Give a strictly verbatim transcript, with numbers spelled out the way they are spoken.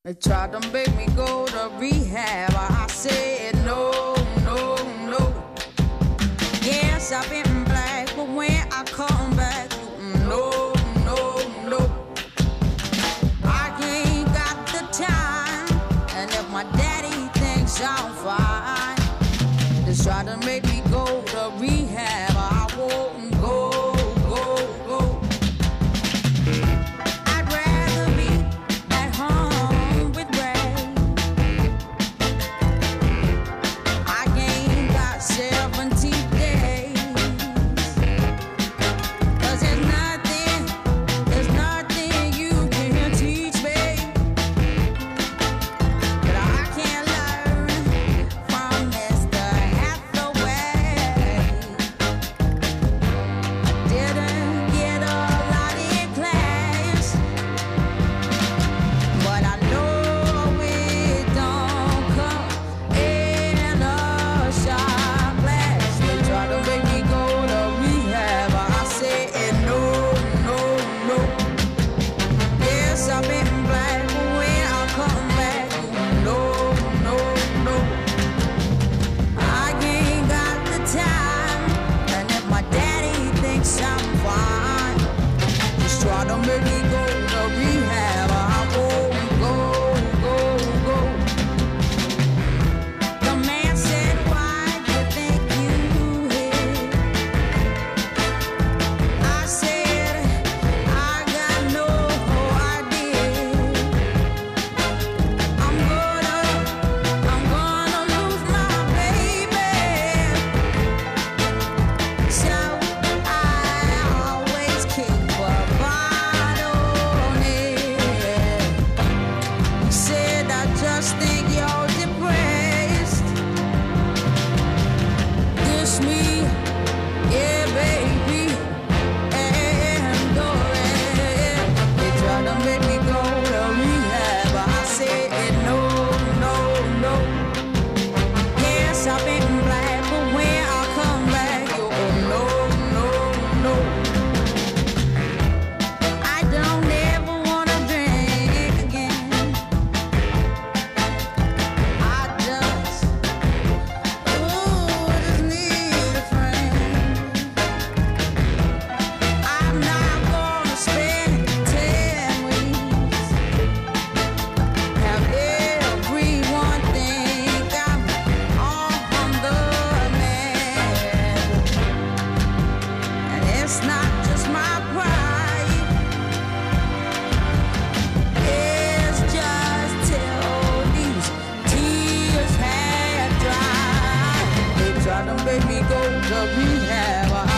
They tried to make me go to rehab. I said no, no, no. Yes, I've been black, but when I come back, no, no, no. I ain't got the time, and if my daddy thinks I'm fine, they try to make me go to rehab. I won't go, go, go. I'd rather be at home with Ray. I ain't got seventy days, 'cause there's nothing, there's nothing you can teach me that I can't learn from Mister Hathaway. Didn't get a lot in class, but I know it don't come in a shot glass. They try to make me go to rehab. I said no, no, no. Yes, I've been black, but when I come back, no, no, no. I ain't got the time, and if my daddy thinks I'm fine, just try to make me go to rehab. I won't go, go, go. The man said, why do you think you hit? I said, I got no idea. I'm gonna, I'm gonna lose my baby. So I always keep a bottle on it. He said, I just think you're depressed. This me, yeah, baby, and go ahead. They try to make me go to rehab. I said no, no, no. Yes, I've been black, but when I come back, you no, no, no. I don't ever wanna drink again. I just, ooh, just need a friend. I'm not gonna spend ten weeks. Have everyone think I'm on the man. And it's not just my pride, it's just till these tears had dried. They try to make me go to rehab.